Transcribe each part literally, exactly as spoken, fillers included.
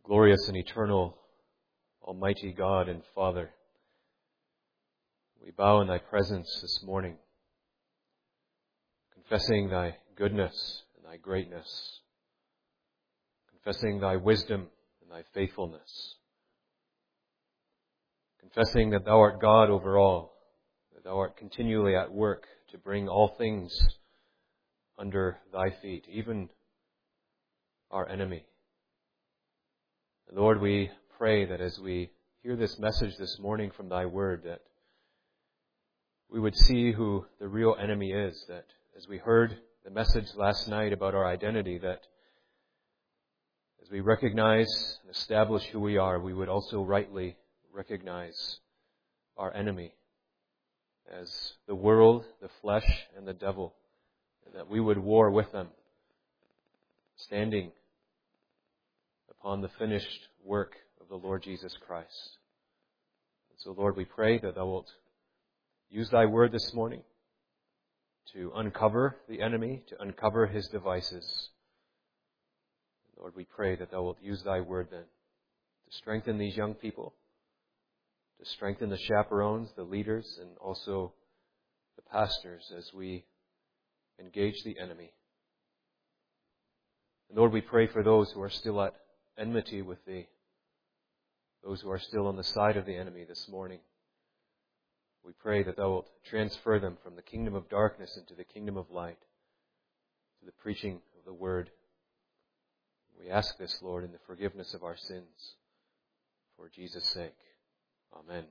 Glorious and eternal, almighty God and Father, we bow in Thy presence this morning, confessing Thy goodness and Thy greatness, confessing Thy wisdom and Thy faithfulness, confessing that Thou art God over all, that Thou art continually at work to bring all things under Thy feet, even our enemy. And Lord, we pray that as we hear this message this morning from Thy Word, that we would see who the real enemy is, that as we heard the message last night about our identity, that as we recognize and establish who we are, we would also rightly recognize our enemy as the world, the flesh, and the devil, and that we would war with them, standing upon the finished work of the Lord Jesus Christ. And so, Lord, we pray that Thou wilt use Thy Word this morning to uncover the enemy, to uncover his devices. Lord, we pray that Thou wilt use Thy Word then to strengthen these young people, to strengthen the chaperones, the leaders, and also the pastors as we engage the enemy. And Lord, we pray for those who are still at enmity with Thee, those who are still on the side of the enemy this morning. We pray that Thou wilt transfer them from the kingdom of darkness into the kingdom of light, to the preaching of the Word. We ask this, Lord, in the forgiveness of our sins, for Jesus' sake. Amen.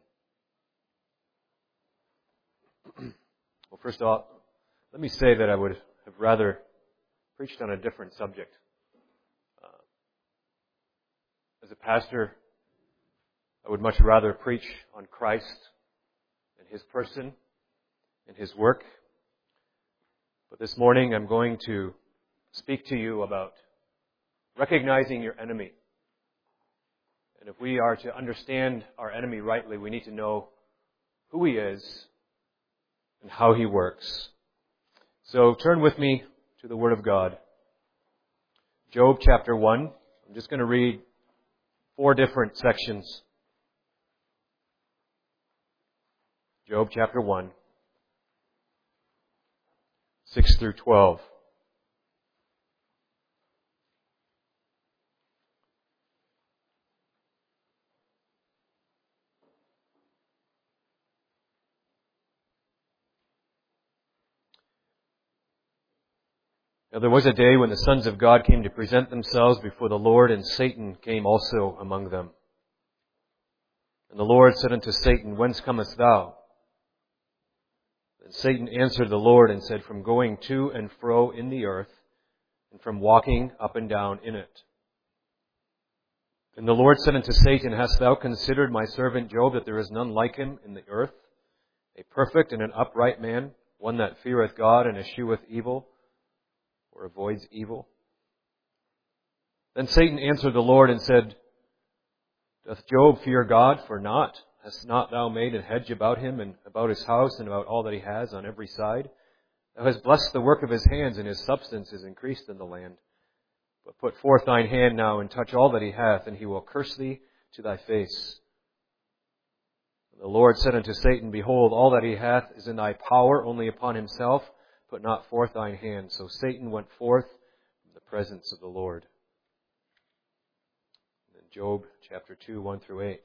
Well, first off, let me say that I would have rather preached on a different subject. As a pastor, I would much rather preach on Christ and His person and His work. But this morning I'm going to speak to you about recognizing your enemy. And if we are to understand our enemy rightly, we need to know who he is and how he works. So turn with me to the Word of God. Job chapter one. I'm just going to read four different sections. Job chapter one, six through twelve. Now there was a day when the sons of God came to present themselves before the Lord, and Satan came also among them. And the Lord said unto Satan, Whence comest thou? And Satan answered the Lord and said, From going to and fro in the earth, and from walking up and down in it. And the Lord said unto Satan, Hast thou considered my servant Job, that there is none like him in the earth, a perfect and an upright man, one that feareth God and escheweth evil, or avoids evil? Then Satan answered the Lord and said, Doth Job fear God for naught? Hast not thou made a hedge about him, and about his house, and about all that he has on every side? Thou hast blessed the work of his hands, and his substance is increased in the land. But put forth thine hand now, and touch all that he hath, and he will curse thee to thy face. And the Lord said unto Satan, Behold, all that he hath is in thy power, only upon himself put not forth thine hand. So Satan went forth from the presence of the Lord. And then Job chapter two, one through eight.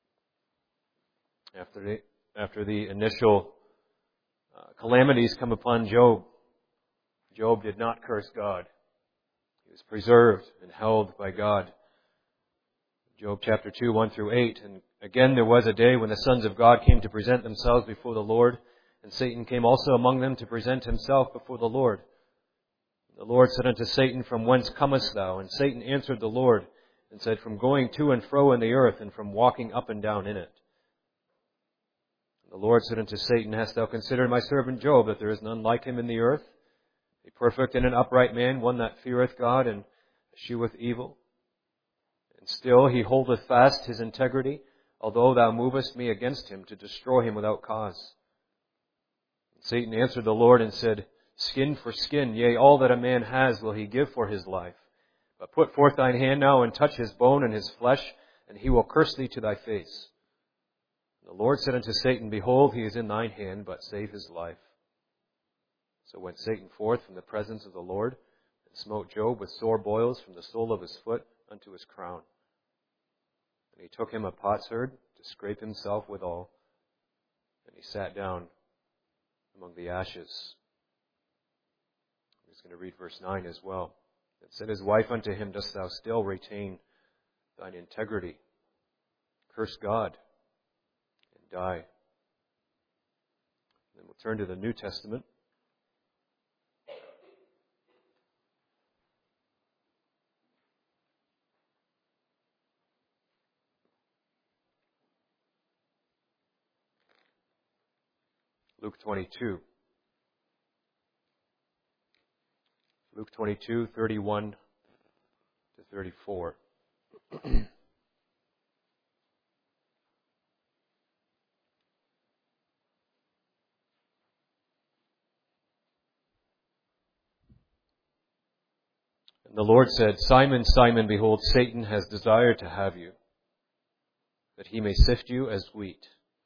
After the, after the initial uh, calamities come upon Job, Job did not curse God. He was preserved and held by God. Job chapter two, one through eight. And again there was a day when the sons of God came to present themselves before the Lord, and Satan came also among them to present himself before the Lord. The Lord said unto Satan, From whence comest thou? And Satan answered the Lord and said, From going to and fro in the earth, and from walking up and down in it. And the Lord said unto Satan, Hast thou considered my servant Job, that there is none like him in the earth, a perfect and an upright man, one that feareth God and escheweth evil? And still he holdeth fast his integrity, although thou movest me against him to destroy him without cause. And Satan answered the Lord and said, Skin for skin, yea, all that a man has will he give for his life. But put forth thine hand now and touch his bone and his flesh, and he will curse thee to thy face. The Lord said unto Satan, Behold, he is in thine hand, but save his life. So went Satan forth from the presence of the Lord, and smote Job with sore boils from the sole of his foot unto his crown. And he took him a potsherd to scrape himself withal, and he sat down among the ashes. I'm just going to read verse nine as well. It said his wife unto him, Dost thou still retain thine integrity? Curse God and die. Then we'll turn to the New Testament. Luke twenty-two. Luke twenty-two, thirty-one to thirty-four. And the Lord said, Simon, Simon, behold, Satan has desired to have you, that he may sift you as wheat.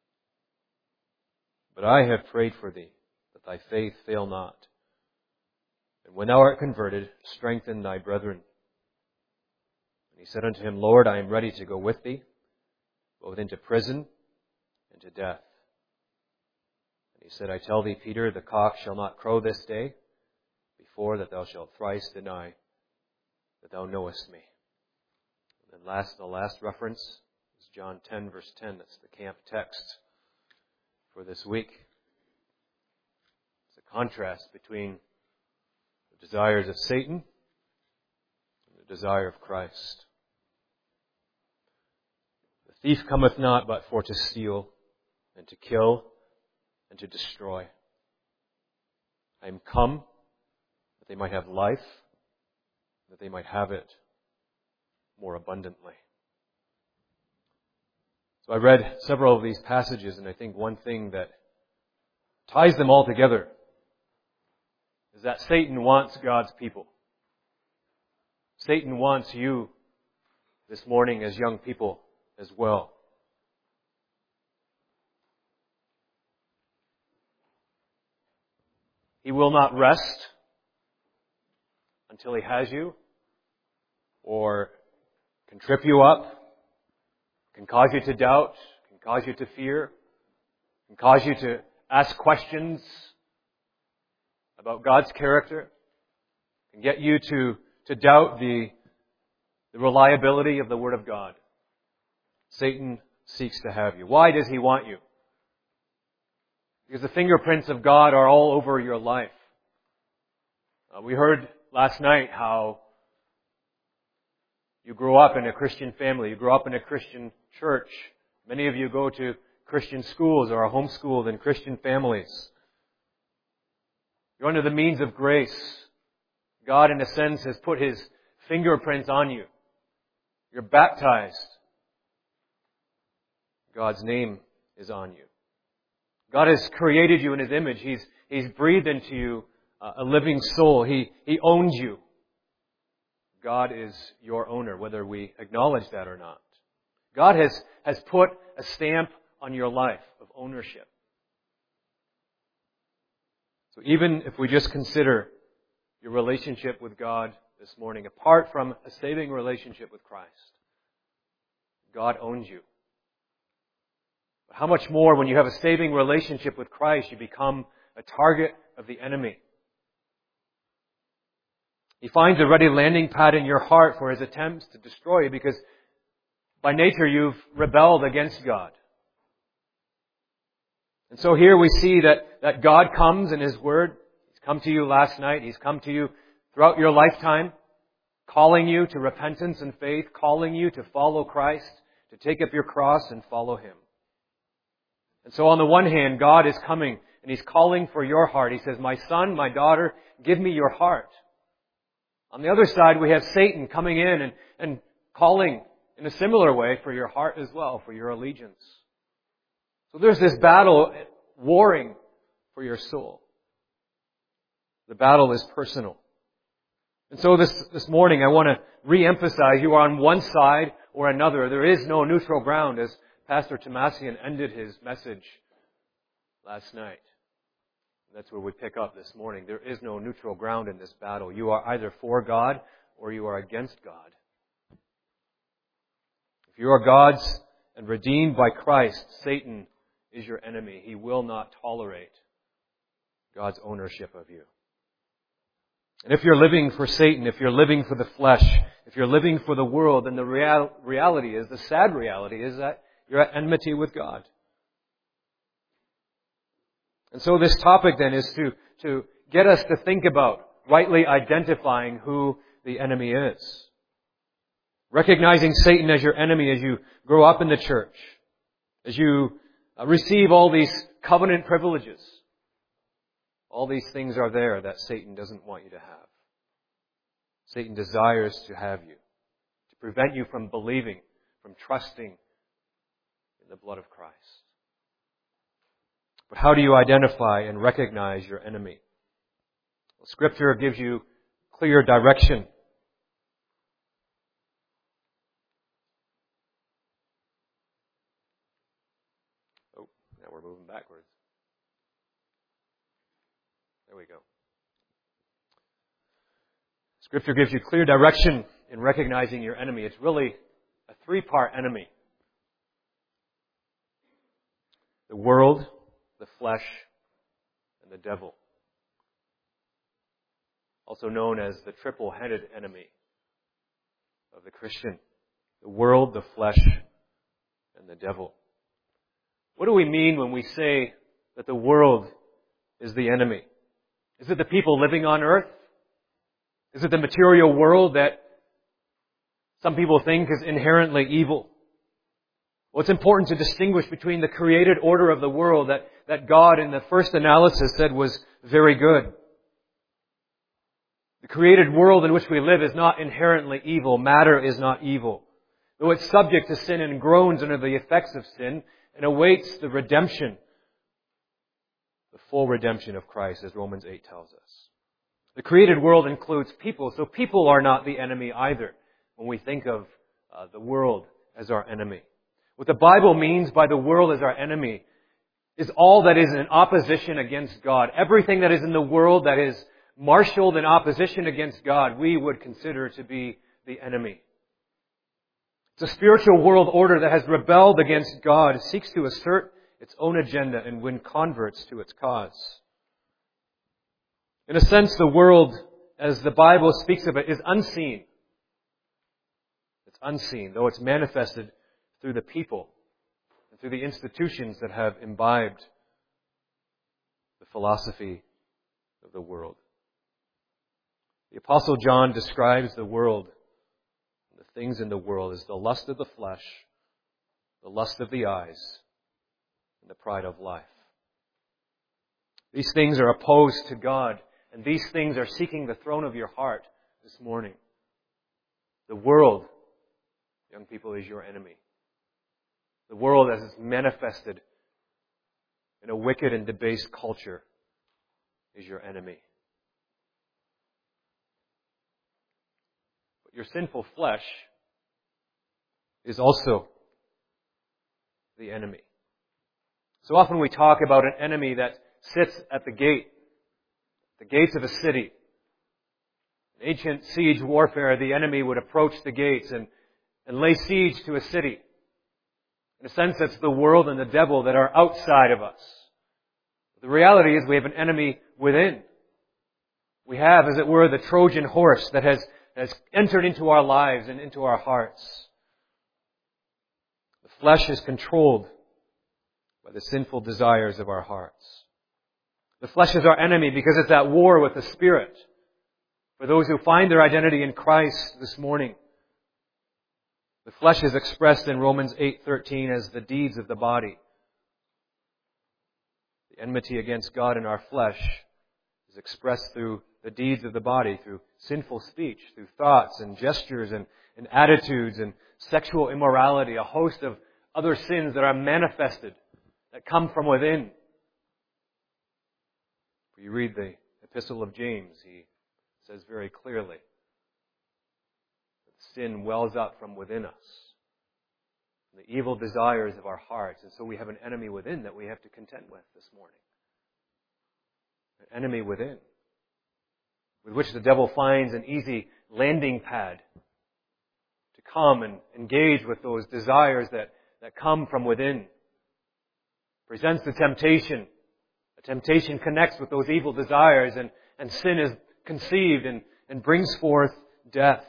But I have prayed for thee, that thy faith fail not. And when thou art converted, strengthen thy brethren. And he said unto him, Lord, I am ready to go with thee, both into prison and to death. And he said, I tell thee, Peter, the cock shall not crow this day, before that thou shalt thrice deny that thou knowest me. And then last, the last reference is John ten, verse ten. That's the camp text for this week. It's a contrast between the desires of Satan and the desire of Christ. The thief cometh not but for to steal and to kill and to destroy. I am come that they might have life, that they might have it more abundantly. So I read several of these passages, and I think one thing that ties them all together is that Satan wants God's people. Satan wants you this morning as young people as well. He will not rest until he has you, or can trip you up, can cause you to doubt, can cause you to fear, can cause you to ask questions about God's character, can get you to, to doubt the, the reliability of the Word of God. Satan seeks to have you. Why does he want you? Because the fingerprints of God are all over your life. Uh, we heard last night how you grew up in a Christian family. You grew up in a Christian church. Many of you go to Christian schools or are homeschooled in Christian families. You're under the means of grace. God, in a sense, has put His fingerprints on you. You're baptized. God's name is on you. God has created you in His image. He's, He's breathed into you a living soul. He, He owns you. God is your owner, whether we acknowledge that or not. God has, has put a stamp on your life of ownership. So even if we just consider your relationship with God this morning, apart from a saving relationship with Christ, God owns you. But how much more when you have a saving relationship with Christ, you become a target of the enemy. He finds a ready landing pad in your heart for his attempts to destroy you because by nature you've rebelled against God. And so here we see that, that God comes in His Word. He's come to you last night. He's come to you throughout your lifetime, calling you to repentance and faith, calling you to follow Christ, to take up your cross and follow Him. And so on the one hand, God is coming and He's calling for your heart. He says, my son, my daughter, give me your heart. On the other side, we have Satan coming in and, and calling in a similar way for your heart as well, for your allegiance. So there's this battle warring for your soul. The battle is personal. And so this, this morning I want to re-emphasize you are on one side or another. There is no neutral ground, as Pastor Tomasian ended his message last night. That's where we pick up this morning. There is no neutral ground in this battle. You are either for God or you are against God. If you are God's and redeemed by Christ, Satan is your enemy. He will not tolerate God's ownership of you. And if you're living for Satan, if you're living for the flesh, if you're living for the world, then the real, reality is, the sad reality is that you're at enmity with God. And so this topic then is to, to get us to think about rightly identifying who the enemy is. Recognizing Satan as your enemy as you grow up in the church, as you receive all these covenant privileges. All these things are there that Satan doesn't want you to have. Satan desires to have you, to prevent you from believing, from trusting in the blood of Christ. But how do you identify and recognize your enemy? Well, Scripture gives you clear direction. Oh, now we're moving backwards. There we go. Scripture gives you clear direction in recognizing your enemy. It's really a three-part enemy. The world, the flesh, and the devil. Also known as the triple-headed enemy of the Christian. The world, the flesh, and the devil. What do we mean when we say that the world is the enemy? Is it the people living on earth? Is it the material world that some people think is inherently evil? Well, it's important to distinguish between the created order of the world that, that God in the first analysis said was very good. The created world in which we live is not inherently evil. Matter is not evil. Though it's subject to sin and groans under the effects of sin and awaits the redemption, the full redemption of Christ, as Romans eight tells us. The created world includes people, so people are not the enemy either when we think of uh, the world as our enemy. What the Bible means by the world as our enemy is all that is in opposition against God. Everything that is in the world that is marshaled in opposition against God, we would consider to be the enemy. It's a spiritual world order that has rebelled against God, it seeks to assert its own agenda and win converts to its cause. In a sense, the world, as the Bible speaks of it, is unseen. It's unseen, though it's manifested through the people and through the institutions that have imbibed the philosophy of the world. The Apostle John describes the world, the things in the world, as the lust of the flesh, the lust of the eyes, and the pride of life. These things are opposed to God, and these things are seeking the throne of your heart this morning. The world, young people, is your enemy. The world as it's manifested in a wicked and debased culture is your enemy. But your sinful flesh is also the enemy. So often we talk about an enemy that sits at the gate, the gates of a city. In ancient siege warfare, the enemy would approach the gates and, and lay siege to a city. In a sense, that's the world and the devil that are outside of us. The reality is we have an enemy within. We have, as it were, the Trojan horse that has, has entered into our lives and into our hearts. The flesh is controlled by the sinful desires of our hearts. The flesh is our enemy because it's at war with the Spirit. For those who find their identity in Christ this morning, the flesh is expressed in Romans eight thirteen as the deeds of the body. The enmity against God in our flesh is expressed through the deeds of the body, through sinful speech, through thoughts and gestures and, and attitudes and sexual immorality, a host of other sins that are manifested, that come from within. If you read the Epistle of James, he says very clearly sin wells up from within us. The evil desires of our hearts. And so we have an enemy within that we have to contend with this morning. An enemy within, with which the devil finds an easy landing pad to come and engage with those desires that, that come from within. Presents the temptation. The temptation connects with those evil desires, and, and sin is conceived and, and brings forth death.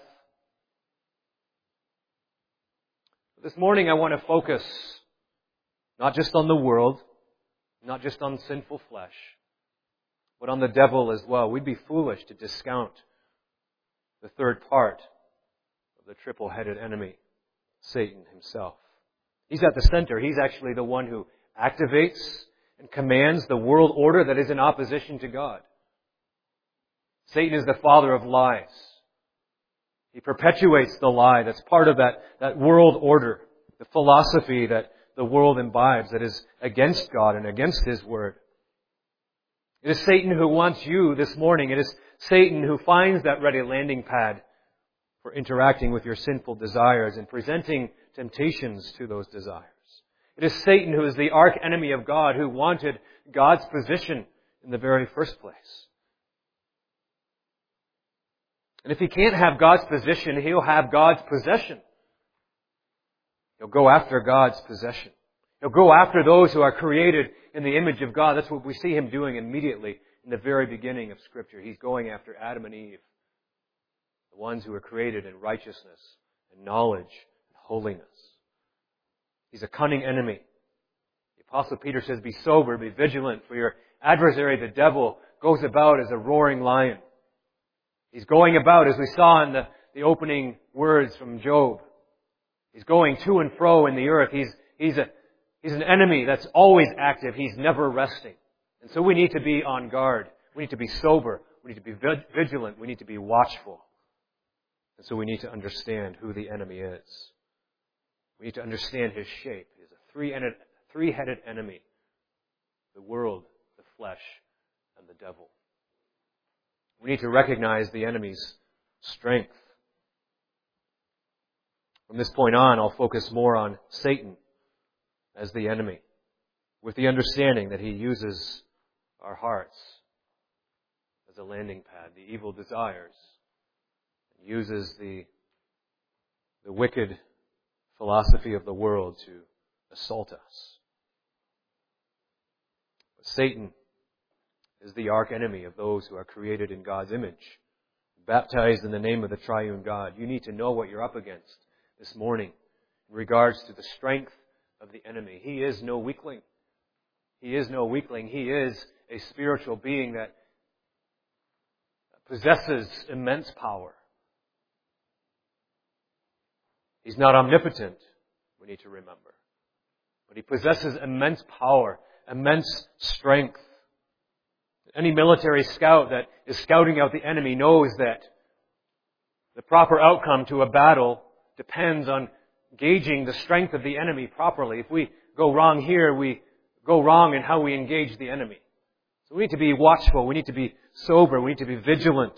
This morning I want to focus not just on the world, not just on sinful flesh, but on the devil as well. We'd be foolish to discount the third part of the triple-headed enemy, Satan himself. He's at the center. He's actually the one who activates and commands the world order that is in opposition to God. Satan is the father of lies. He perpetuates the lie that's part of that, that world order, the philosophy that the world imbibes that is against God and against His Word. It is Satan who wants you this morning. It is Satan who finds that ready landing pad for interacting with your sinful desires and presenting temptations to those desires. It is Satan who is the arch enemy of God, who wanted God's position in the very first place. And if he can't have God's position, he'll have God's possession. He'll go after God's possession. He'll go after those who are created in the image of God. That's what we see him doing immediately in the very beginning of Scripture. He's going after Adam and Eve, the ones who were created in righteousness and knowledge and holiness. He's a cunning enemy. The Apostle Peter says, be sober, be vigilant, for your adversary, the devil, goes about as a roaring lion. He's going about, as we saw in the, the opening words from Job. He's going to and fro in the earth. He's, he's, a, he's an enemy that's always active. He's never resting. And so we need to be on guard. We need to be sober. We need to be vigilant. We need to be watchful. And so we need to understand who the enemy is. We need to understand his shape. He's a three-headed, three-headed enemy. The world, the flesh, and the devil. We need to recognize the enemy's strength. From this point on, I'll focus more on Satan as the enemy, with the understanding that he uses our hearts as a landing pad, the evil desires, uses the, the wicked philosophy of the world to assault us. But Satan is the arch enemy of those who are created in God's image, baptized in the name of the triune God. You need to know what you're up against this morning in regards to the strength of the enemy. He is no weakling. He is no weakling. He is a spiritual being that possesses immense power. He's not omnipotent, we need to remember. But he possesses immense power, immense strength. Any military scout that is scouting out the enemy knows that the proper outcome to a battle depends on gauging the strength of the enemy properly. If we go wrong here, we go wrong in how we engage the enemy. So we need to be watchful. We need to be sober. We need to be vigilant.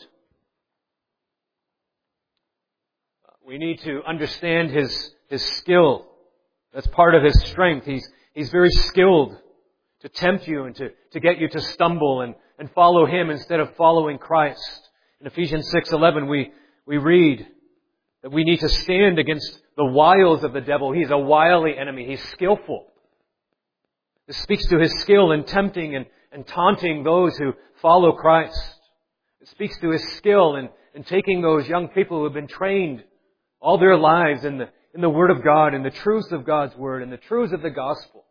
We need to understand his, his skill. That's part of his strength. He's, he's very skilled to tempt you and to, to get you to stumble and, and follow him instead of following Christ. In Ephesians six eleven, we, we read that we need to stand against the wiles of the devil. He's a wily enemy. He's skillful. This speaks to his skill in tempting and, and taunting those who follow Christ. It speaks to his skill in, in taking those young people who have been trained all their lives in the, in the Word of God, in the truths of God's Word, in the truths of the gospel.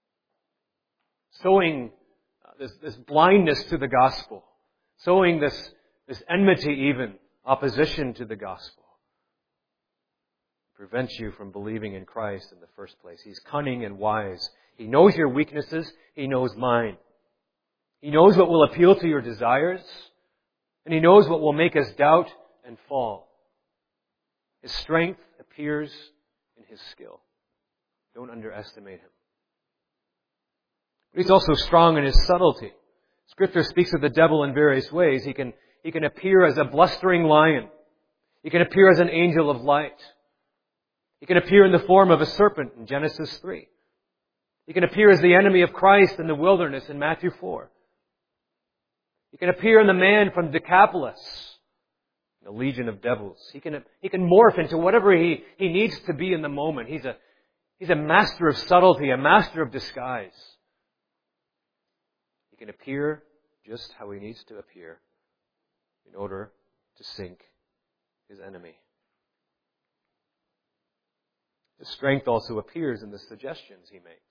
Sowing uh, this, this blindness to the gospel. Sowing this, this enmity even, opposition to the gospel. Prevents you from believing in Christ in the first place. He's cunning and wise. He knows your weaknesses. He knows mine. He knows what will appeal to your desires. And He knows what will make us doubt and fall. His strength appears in His skill. Don't underestimate Him. But He's also strong in His subtlety. Scripture speaks of the devil in various ways. He can, he can appear as a blustering lion. He can appear as an angel of light. He can appear in the form of a serpent in Genesis three. He can appear as the enemy of Christ in the wilderness in Matthew four. He can appear in the man from Decapolis, the legion of devils. He can, he can morph into whatever he, he needs to be in the moment. He's a, he's a master of subtlety, a master of disguise. He can appear just how he needs to appear in order to sink his enemy. His strength also appears in the suggestions he makes.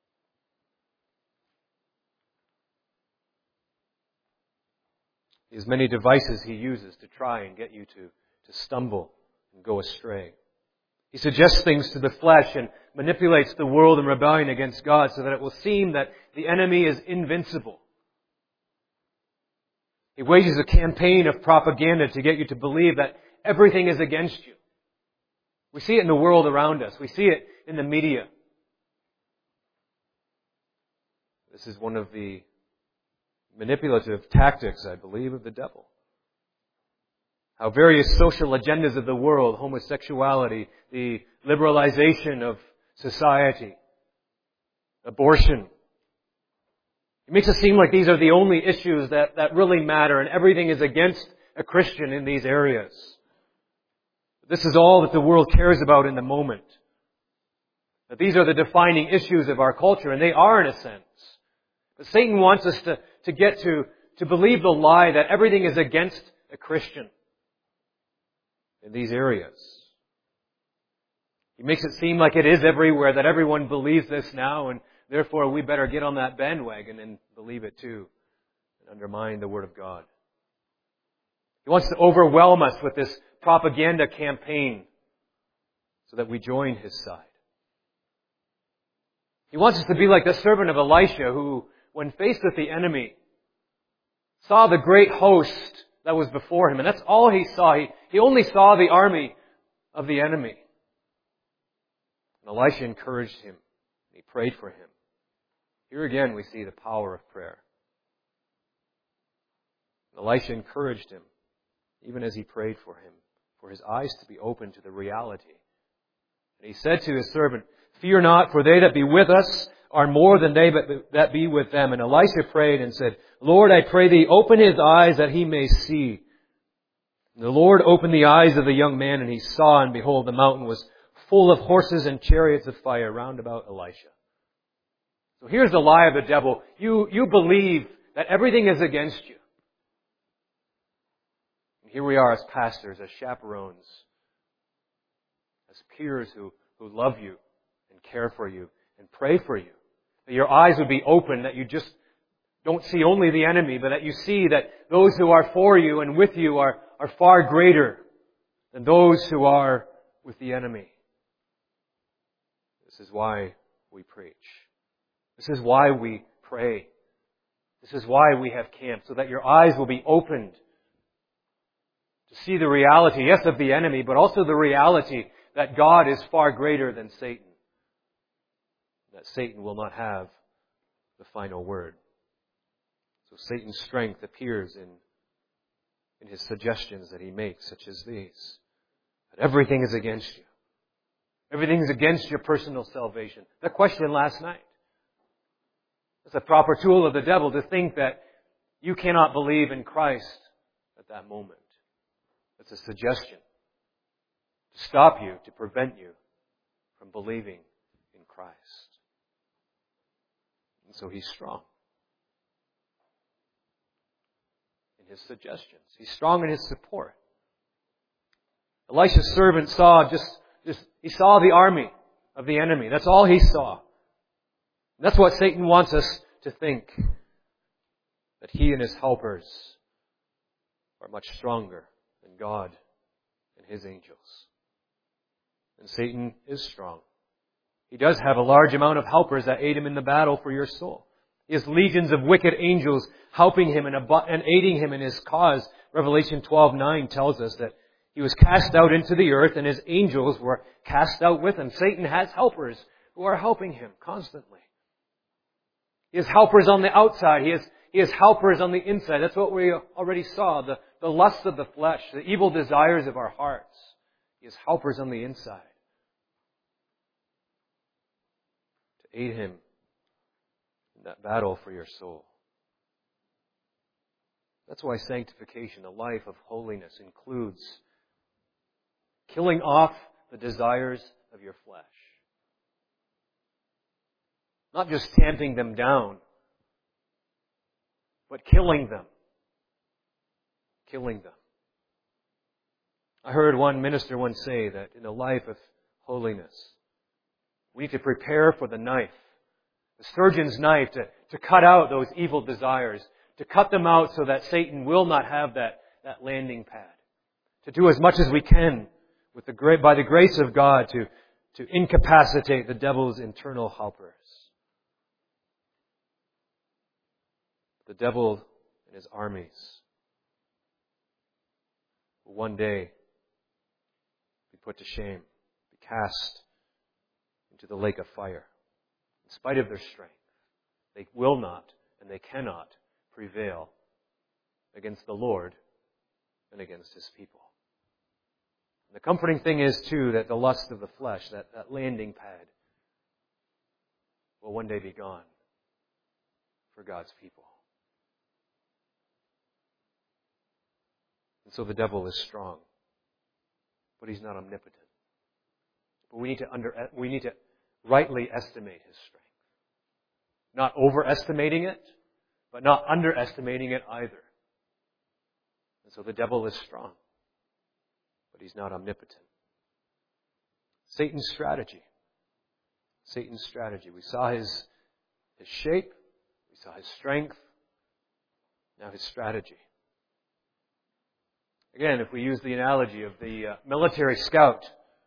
He has many devices he uses to try and get you to, to stumble and go astray. He suggests things to the flesh and manipulates the world in rebellion against God so that it will seem that the enemy is invincible. He wages a campaign of propaganda to get you to believe that everything is against you. We see it in the world around us. We see it in the media. This is one of the manipulative tactics, I believe, of the devil. How various social agendas of the world, homosexuality, the liberalization of society, abortion, it makes it seem like these are the only issues that, that really matter and everything is against a Christian in these areas. This is all that the world cares about in the moment. That these are the defining issues of our culture, and they are in a sense. But Satan wants us to, to get to, to believe the lie that everything is against a Christian in these areas. He makes it seem like it is everywhere, that everyone believes this now, and therefore we better get on that bandwagon and believe it too, and undermine the Word of God. He wants to overwhelm us with this propaganda campaign so that we join his side. He wants us to be like the servant of Elisha who, when faced with the enemy, saw the great host that was before him. And that's all he saw. He, he only saw the army of the enemy. And Elisha encouraged him. He prayed for him. Here again we see the power of prayer. And Elisha encouraged him, even as he prayed for him, for his eyes to be open to the reality. And he said to his servant, "Fear not, for they that be with us are more than they that be with them." And Elisha prayed and said, "Lord, I pray thee, open his eyes that he may see." And the Lord opened the eyes of the young man, and he saw, and behold, the mountain was full of horses and chariots of fire round about Elisha. So here's the lie of the devil. You, you believe that everything is against you. Here we are as pastors, as chaperones, as peers who, who love you and care for you and pray for you. That your eyes would be open, that you just don't see only the enemy, but that you see that those who are for you and with you are, are far greater than those who are with the enemy. This is why we preach. This is why we pray. This is why we have camp, so that your eyes will be opened to see the reality, yes, of the enemy, but also the reality that God is far greater than Satan. That Satan will not have the final word. So Satan's strength appears in, in his suggestions that he makes, such as these. That everything is against you. Everything is against your personal salvation. The question last night. It's a proper tool of the devil to think that you cannot believe in Christ at that moment. It's a suggestion to stop you, to prevent you from believing in Christ. And so he's strong in his suggestions. He's strong in his support. Elisha's servant saw just, just he saw the army of the enemy. That's all he saw. And that's what Satan wants us to think. That he and his helpers are much stronger than God and his angels. And Satan is strong. He does have a large amount of helpers that aid him in the battle for your soul. He has legions of wicked angels helping him and aiding him in his cause. Revelation twelve nine tells us that he was cast out into the earth and his angels were cast out with him. Satan has helpers who are helping him constantly. He has helpers on the outside. He has, he has helpers on the inside. That's what we already saw. The, the lusts of the flesh, the evil desires of our hearts. He has helpers on the inside to aid him in that battle for your soul. That's why sanctification, a life of holiness, includes killing off the desires of your flesh. Not just tamping them down, but killing them. Killing them. I heard one minister once say that in a life of holiness, we need to prepare for the knife, the surgeon's knife, to, to cut out those evil desires, to cut them out so that Satan will not have that, that landing pad. To do as much as we can with the great, by the grace of God to, to incapacitate the devil's internal helpers. The devil and his armies will one day be put to shame, be cast into the lake of fire. In spite of their strength, they will not and they cannot prevail against the Lord and against His people. And the comforting thing is, too, that the lust of the flesh, that, that landing pad, will one day be gone for God's people. And so the devil is strong, but he's not omnipotent. But we need to under, we need to rightly estimate his strength. Not overestimating it, but not underestimating it either. And so the devil is strong, but he's not omnipotent. Satan's strategy. Satan's strategy. We saw his, his shape, we saw his strength, now his strategy. Again, if we use the analogy of the uh, military scout,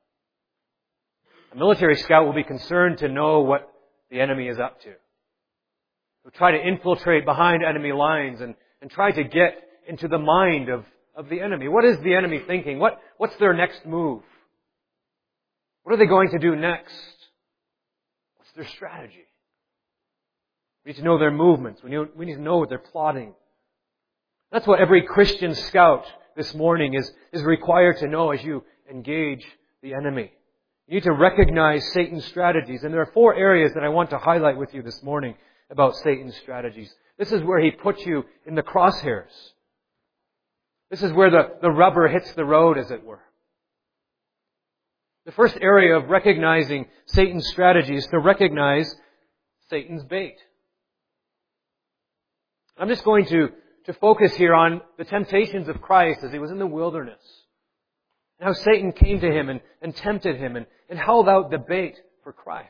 a military scout will be concerned to know what the enemy is up to. He'll try to infiltrate behind enemy lines and, and try to get into the mind of, of the enemy. What is the enemy thinking? What, what's their next move? What are they going to do next? What's their strategy? We need to know their movements. We need, we need to know what they're plotting. That's what every Christian scout this morning is, is required to know as you engage the enemy. You need to recognize Satan's strategies. And there are four areas that I want to highlight with you this morning about Satan's strategies. This is where he puts you in the crosshairs. This is where the, the rubber hits the road, as it were. The first area of recognizing Satan's strategy is to recognize Satan's bait. I'm just going to to focus here on the temptations of Christ as He was in the wilderness. And how Satan came to Him and, and tempted Him and, and held out the bait for Christ.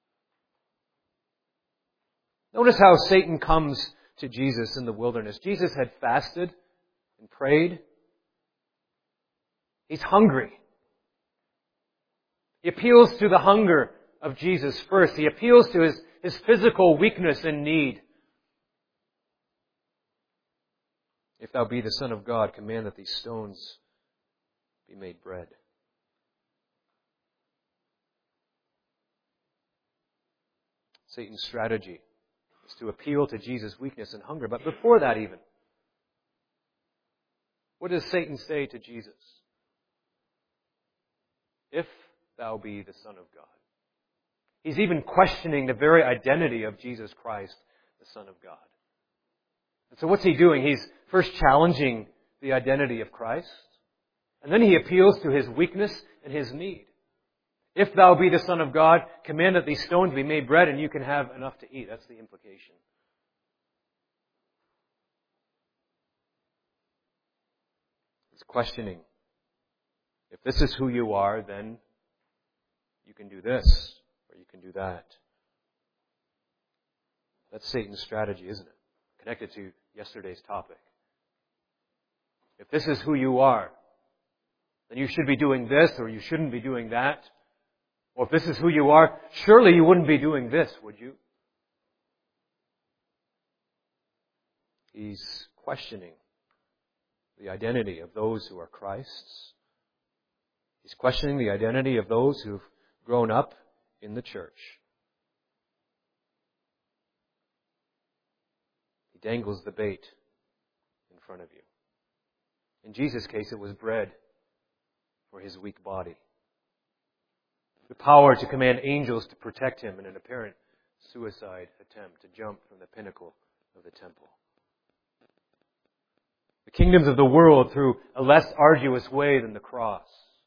Notice how Satan comes to Jesus in the wilderness. Jesus had fasted and prayed. He's hungry. He appeals to the hunger of Jesus first. He appeals to his, his physical weakness and need. If thou be the Son of God, command that these stones be made bread. Satan's strategy is to appeal to Jesus' weakness and hunger. But before that even, what does Satan say to Jesus? If thou be the Son of God. He's even questioning the very identity of Jesus Christ, the Son of God. And so what's he doing? He's first challenging the identity of Christ. And then he appeals to His weakness and His need. If thou be the Son of God, command that these stones be made bread and you can have enough to eat. That's the implication. He's questioning. If this is who you are, then you can do this or you can do that. That's Satan's strategy, isn't it? Connected to yesterday's topic. If this is who you are, then you should be doing this or you shouldn't be doing that. Or if this is who you are, surely you wouldn't be doing this, would you? He's questioning the identity of those who are Christ's. He's questioning the identity of those who've grown up in the church. He dangles the bait in front of you. In Jesus' case, it was bread for his weak body. The power to command angels to protect him in an apparent suicide attempt to jump from the pinnacle of the temple. The kingdoms of the world through a less arduous way than the cross.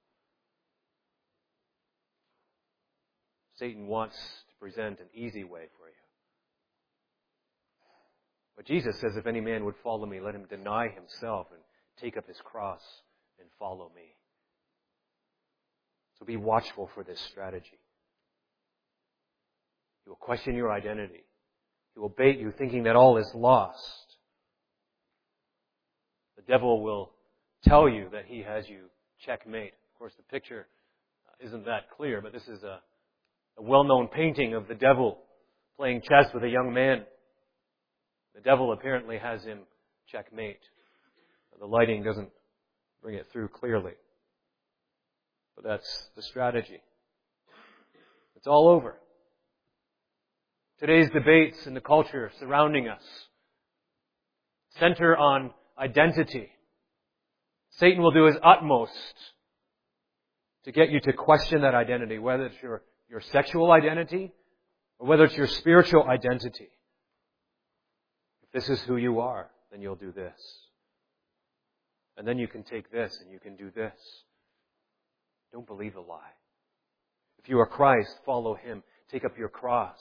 Satan wants to present an easy way for you. But Jesus says, if any man would follow me, let him deny himself and take up his cross and follow me. So be watchful for this strategy. He will question your identity. He will bait you thinking that all is lost. The devil will tell you that he has you checkmate. Of course, the picture isn't that clear, but this is a, a well-known painting of the devil playing chess with a young man. The devil apparently has him checkmate. The lighting doesn't bring it through clearly. But that's the strategy. It's all over. Today's debates in the culture surrounding us center on identity. Satan will do his utmost to get you to question that identity, whether it's your, your sexual identity or whether it's your spiritual identity. If this is who you are, then you'll do this. And then you can take this and you can do this. Don't believe the lie. If you are Christ, follow Him. Take up your cross.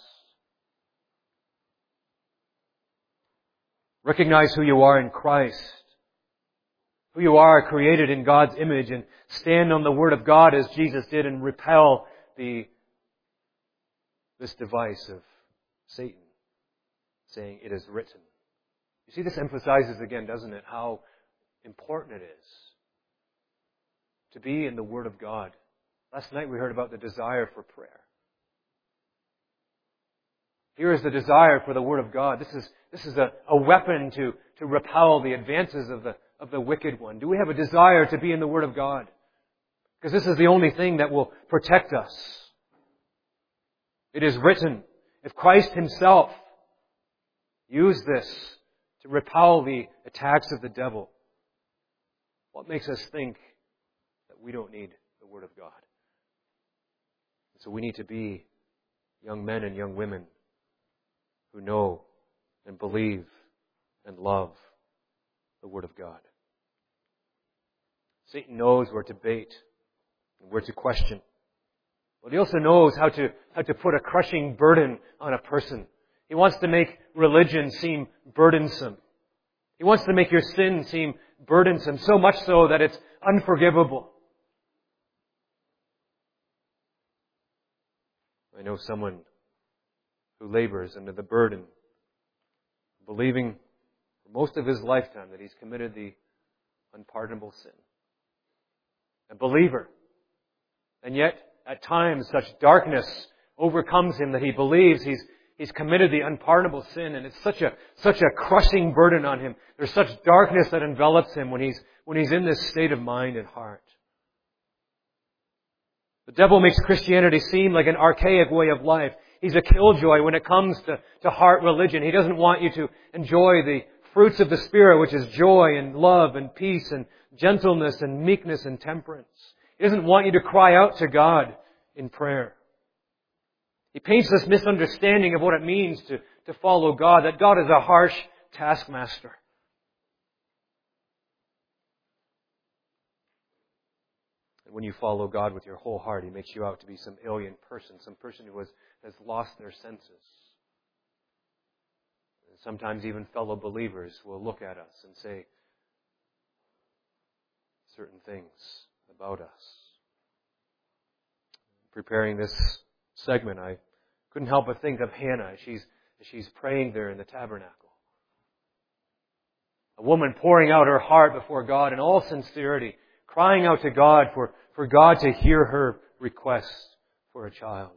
Recognize who you are in Christ. Who you are created in God's image, and stand on the Word of God as Jesus did and repel the this device of Satan saying, "It is written." You see, this emphasizes again, doesn't it, how important it is to be in the Word of God. Last night we heard about the desire for prayer. Here is the desire for the Word of God. This is this is a, a weapon to, to repel the advances of the of the wicked one. Do we have a desire to be in the Word of God? Because this is the only thing that will protect us. It is written. If Christ Himself used this to repel the attacks of the devil, what makes us think that we don't need the Word of God? So we need to be young men and young women who know and believe and love the Word of God. Satan knows where to bait and where to question. But he also knows how to, how to put a crushing burden on a person. He wants to make religion seem burdensome. He wants to make your sin seem burdensome, so much so that it's unforgivable. I know someone who labors under the burden, believing for most of his lifetime that he's committed the unpardonable sin. A believer. And yet, at times, such darkness overcomes him that he believes he's he's committed the unpardonable sin, and it's such a such a crushing burden on him. There's such darkness that envelops him when he's when he's in this state of mind and heart. The devil makes Christianity seem like an archaic way of life. He's a killjoy when it comes to, to heart religion. He doesn't want you to enjoy the fruits of the Spirit, which is joy and love and peace and gentleness and meekness and temperance. He doesn't want you to cry out to God in prayer. He paints this misunderstanding of what it means to, to follow God, that God is a harsh taskmaster. And when you follow God with your whole heart, He makes you out to be some alien person, some person who has, has lost their senses. And sometimes even fellow believers will look at us and say certain things about us. Preparing this segment, I couldn't help but think of Hannah. She's, she's praying there in the tabernacle. A woman pouring out her heart before God in all sincerity, crying out to God for, for God to hear her request for a child.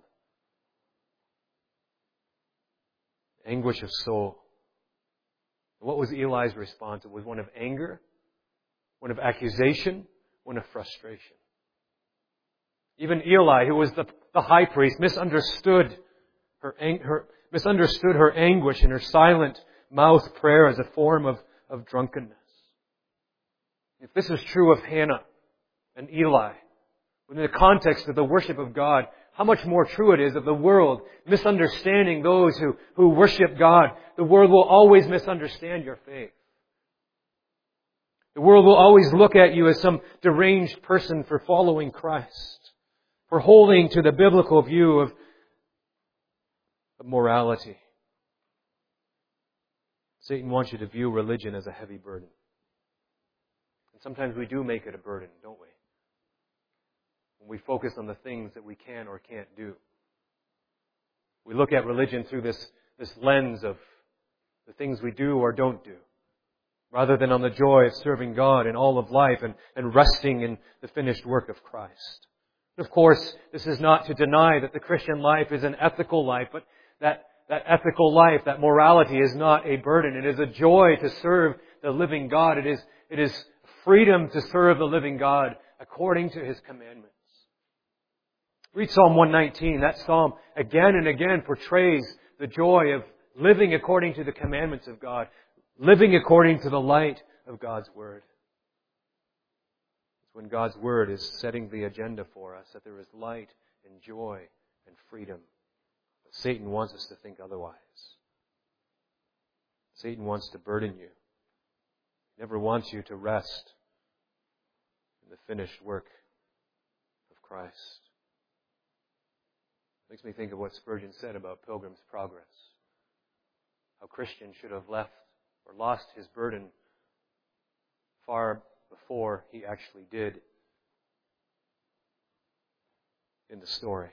Anguish of soul. And what was Eli's response? It was one of anger, one of accusation, one of frustration. Even Eli, who was the, the high priest, misunderstood her, her misunderstood her anguish and her silent mouth prayer as a form of, of drunkenness. If this is true of Hannah and Eli, within the context of the worship of God, how much more true it is of the world misunderstanding those who, who worship God. The world will always misunderstand your faith. The world will always look at you as some deranged person for following Christ, for holding to the biblical view of, of morality. Satan wants you to view religion as a heavy burden. And sometimes we do make it a burden, don't we? When we focus on the things that we can or can't do. We look at religion through this, this lens of the things we do or don't do, rather than on the joy of serving God in all of life and, and resting in the finished work of Christ. Of course, this is not to deny that the Christian life is an ethical life, but that, that ethical life, that morality is not a burden. It is a joy to serve the living God. It is, it is freedom to serve the living God according to His commandments. Read Psalm one nineteen. That psalm again and again portrays the joy of living according to the commandments of God, living according to the light of God's Word. It's when God's Word is setting the agenda for us that there is light and joy and freedom. But Satan wants us to think otherwise. Satan wants to burden you. He never wants you to rest in the finished work of Christ. Makes me think of what Spurgeon said about Pilgrim's Progress. How Christian should have left or lost his burden far before he actually did in the story.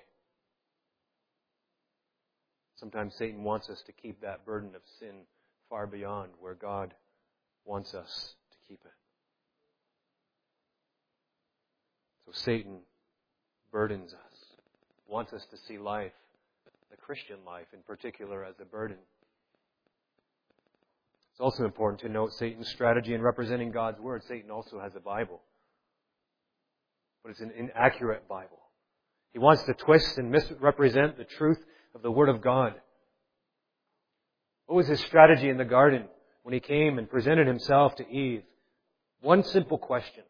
Sometimes Satan wants us to keep that burden of sin far beyond where God wants us to keep it. So Satan burdens us. Wants us to see life, the Christian life in particular, as a burden. It's also important to note Satan's strategy in representing God's Word. Satan also has a Bible. But it's an inaccurate Bible. He wants to twist and misrepresent the truth of the Word of God. What was his strategy in the garden when he came and presented himself to Eve? One simple question.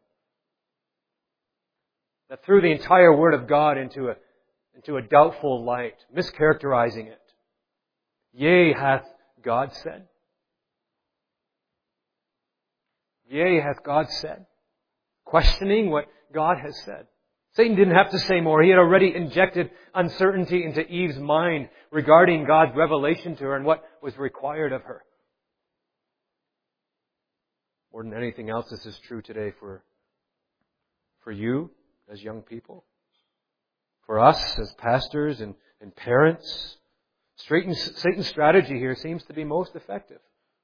That threw the entire Word of God into a into a doubtful light, mischaracterizing it. Yea, hath God said? Yea, hath God said? Questioning what God has said. Satan didn't have to say more. He had already injected uncertainty into Eve's mind regarding God's revelation to her and what was required of her. More than anything else, this is true today for, for you as young people. For us as pastors and, and parents, Satan's strategy here seems to be most effective.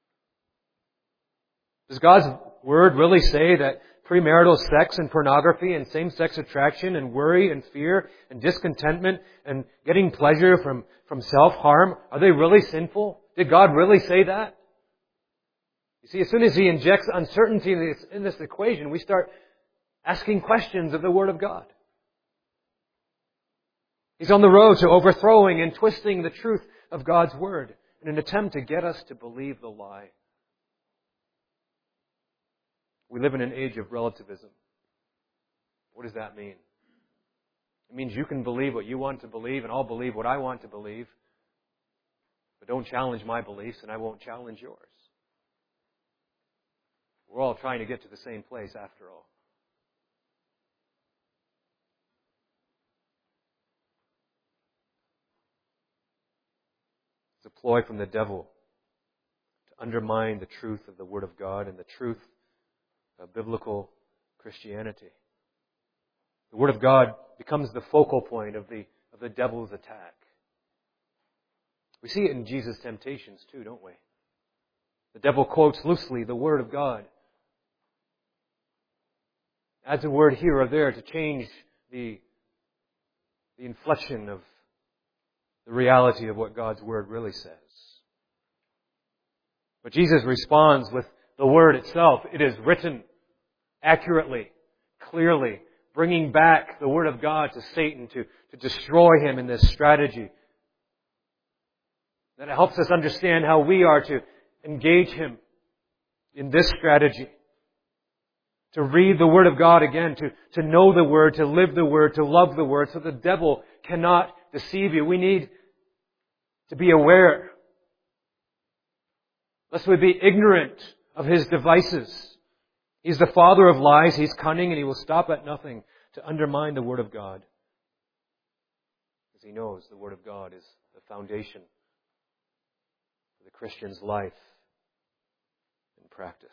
Does God's Word really say that premarital sex and pornography and same-sex attraction and worry and fear and discontentment and getting pleasure from, from self-harm, are they really sinful? Did God really say that? You see, as soon as He injects uncertainty in this, in this equation, we start asking questions of the Word of God. He's on the road to overthrowing and twisting the truth of God's Word in an attempt to get us to believe the lie. We live in an age of relativism. What does that mean? It means you can believe what you want to believe and I'll believe what I want to believe. But don't challenge my beliefs and I won't challenge yours. We're all trying to get to the same place after all. It's a ploy from the devil to undermine the truth of the Word of God and the truth of biblical Christianity. The Word of God becomes the focal point of the, of the devil's attack. We see it in Jesus' temptations too, don't we? The devil quotes loosely the Word of God. Adds a word here or there to change the, the inflection of the reality of what God's Word really says. But Jesus responds with the Word itself. It is written accurately, clearly, bringing back the Word of God to Satan to, to destroy him in this strategy. That helps us understand how we are to engage him in this strategy. to read the Word of God again, to, to know the Word, to live the Word, to love the Word, so the devil cannot deceive you. We need to be aware, lest we be ignorant of his devices. He's the father of lies, he's cunning, and he will stop at nothing to undermine the Word of God. As he knows the Word of God is the foundation for the Christian's life and practice.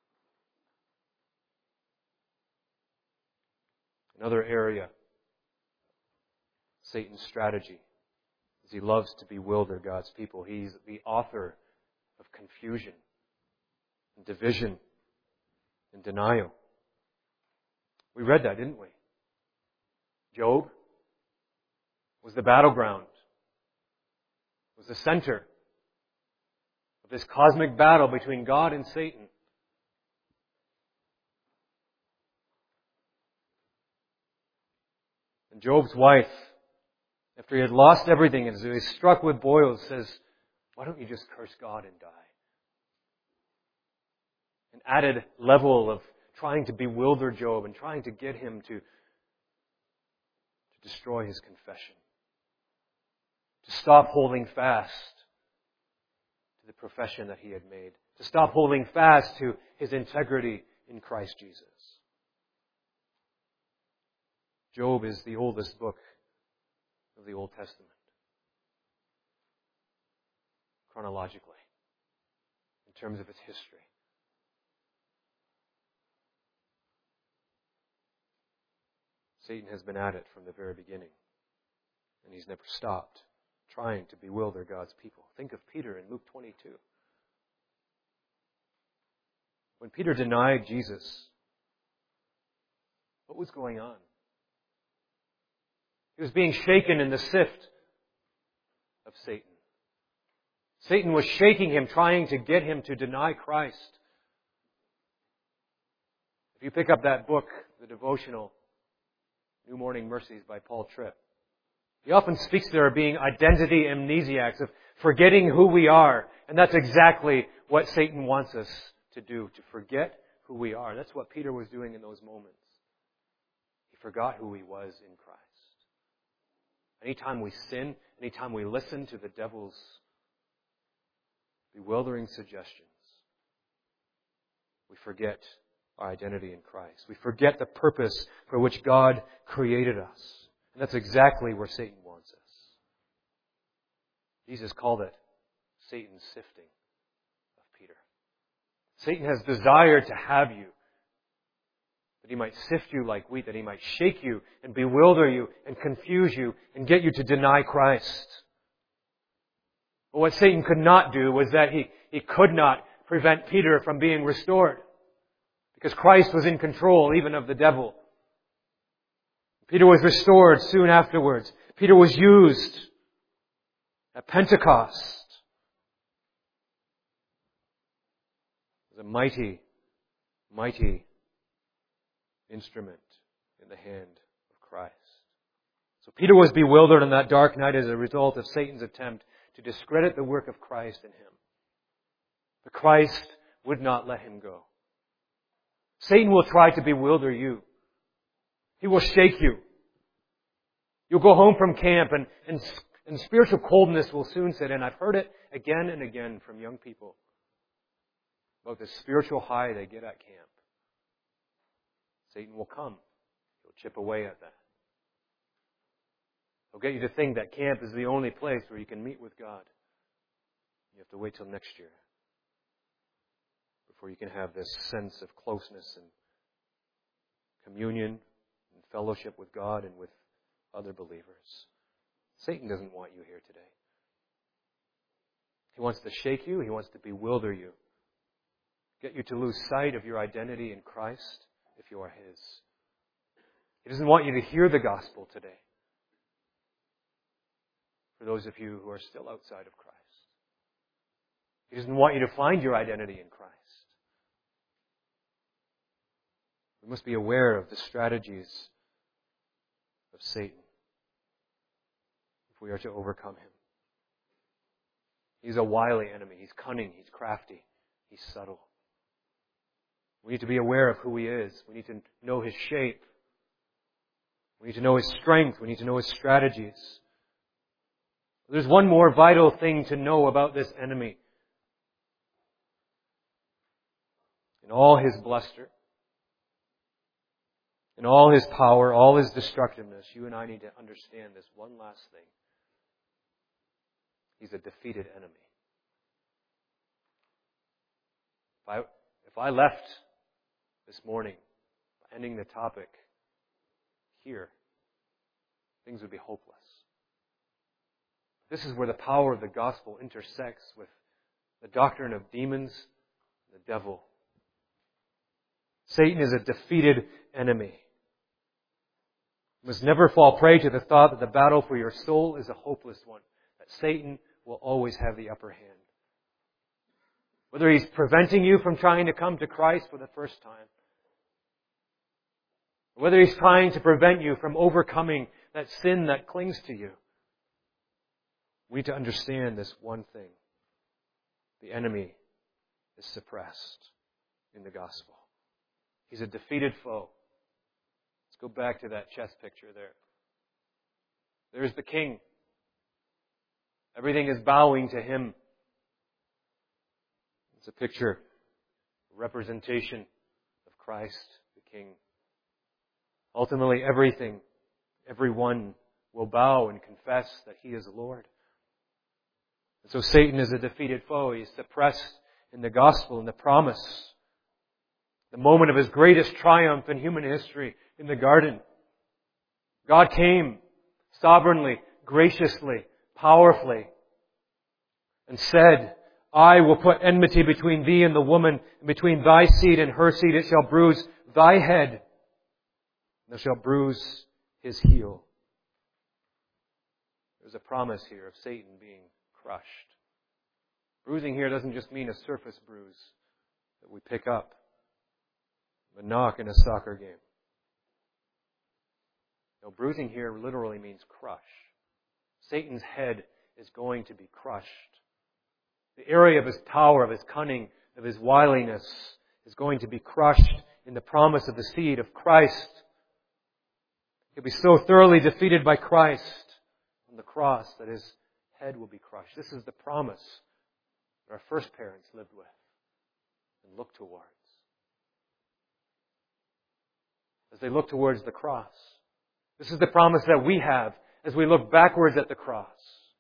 Another area, Satan's strategy, is he loves to bewilder God's people. He's the author of confusion and division and denial. We read that, didn't we? Job was the battleground, was the center of this cosmic battle between God and Satan. And Job's wife, after he had lost everything and as he was struck with boils, says, "Why don't you just curse God and die?" An added level of trying to bewilder Job and trying to get him to, to destroy his confession. To stop holding fast to the profession that he had made. To stop holding fast to his integrity in Christ Jesus. Job is the oldest book of the Old Testament, chronologically, in terms of its history. Satan has been at it from the very beginning, and he's never stopped trying to bewilder God's people. Think of Peter in Luke twenty-two. When Peter denied Jesus, what was going on? He was being shaken in the sift of Satan. Satan was shaking him, trying to get him to deny Christ. If you pick up that book, the devotional, New Morning Mercies by Paul Tripp, he often speaks there of being identity amnesiacs, of forgetting who we are. And that's exactly what Satan wants us to do, to forget who we are. That's what Peter was doing in those moments. He forgot who he was in Christ. Anytime we sin, anytime we listen to the devil's bewildering suggestions, we forget our identity in Christ. We forget the purpose for which God created us. And that's exactly where Satan wants us. Jesus called it Satan's sifting of Peter. Satan has desired to have you, that he might sift you like wheat, that he might shake you and bewilder you and confuse you and get you to deny Christ. But what Satan could not do was that he, he could not prevent Peter from being restored, because Christ was in control even of the devil. Peter was restored soon afterwards. Peter was used at Pentecost as a mighty, mighty instrument in the hand of Christ. So Peter was bewildered on that dark night as a result of Satan's attempt to discredit the work of Christ in him. But Christ would not let him go. Satan will try to bewilder you. He will shake you. You'll go home from camp and, and, and spiritual coldness will soon set in. I've heard it again and again from young people about the spiritual high they get at camp. Satan will come. He'll chip away at that. He'll get you to think that camp is the only place where you can meet with God. You have to wait till next year before you can have this sense of closeness and communion and fellowship with God and with other believers. Satan doesn't want you here today. He wants to shake you. He wants to bewilder you. Get you to lose sight of your identity in Christ if you are His. He doesn't want you to hear the gospel today. For those of you who are still outside of Christ. He doesn't want you to find your identity in Christ. We must be aware of the strategies of Satan if we are to overcome him. He's a wily enemy. He's cunning. He's crafty. He's subtle. We need to be aware of who He is. We need to know His shape. We need to know His strength. We need to know His strategies. There's one more vital thing to know about this enemy. In all his bluster, in all his power, all his destructiveness, you and I need to understand this one last thing. He's a defeated enemy. If I, if I left this morning, ending the topic here, things would be hopeless. This is where the power of the gospel intersects with the doctrine of demons and the devil. Satan is a defeated enemy. You must never fall prey to the thought that the battle for your soul is a hopeless one, that Satan will always have the upper hand. Whether he's preventing you from trying to come to Christ for the first time, or whether he's trying to prevent you from overcoming that sin that clings to you, we need to understand this one thing. The enemy is suppressed in the gospel. He's a defeated foe. Let's go back to that chess picture there. There's the king. Everything is bowing to him. It's a picture, a representation of Christ, the King. Ultimately, everything, everyone will bow and confess that He is Lord. And so Satan is a defeated foe. He's suppressed in the gospel, in the promise. The moment of His greatest triumph in human history in the garden. God came sovereignly, graciously, powerfully, and said, I will put enmity between thee and the woman, and between thy seed and her seed. It shall bruise thy head, and thou shalt bruise his heel. There's a promise here of Satan being crushed. Bruising here doesn't just mean a surface bruise that we pick up, a knock in a soccer game. No, bruising here literally means crush. Satan's head is going to be crushed. The area of his power, of his cunning, of his wiliness is going to be crushed in the promise of the seed of Christ. He'll be so thoroughly defeated by Christ on the cross that his head will be crushed. This is the promise that our first parents lived with and looked towards. As they look towards the cross. This is the promise that we have as we look backwards at the cross.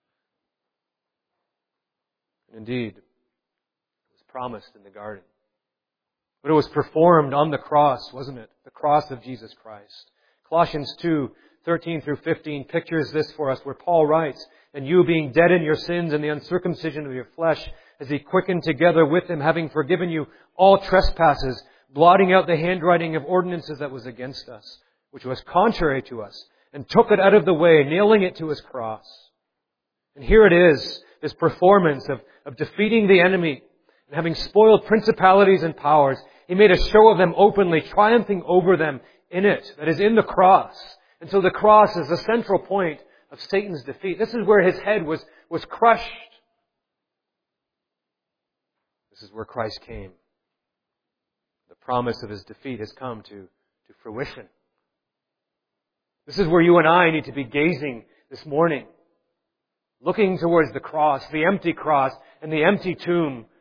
And indeed, it was promised in the garden. But it was performed on the cross, wasn't it? The cross of Jesus Christ. Colossians two, thirteen through fifteen pictures this for us, where Paul writes, And you being dead in your sins and the uncircumcision of your flesh, as He quickened together with Him, having forgiven you all trespasses, blotting out the handwriting of ordinances that was against us, which was contrary to us, and took it out of the way, nailing it to His cross. And here it is, this performance of, of defeating the enemy and having spoiled principalities and powers. He made a show of them openly, triumphing over them in it, that is in the cross. And so the cross is the central point of Satan's defeat. This is where his head was, was crushed. This is where Christ came. The promise of His defeat has come to, to fruition. This is where you and I need to be gazing this morning. Looking towards the cross, the empty cross, and the empty tomb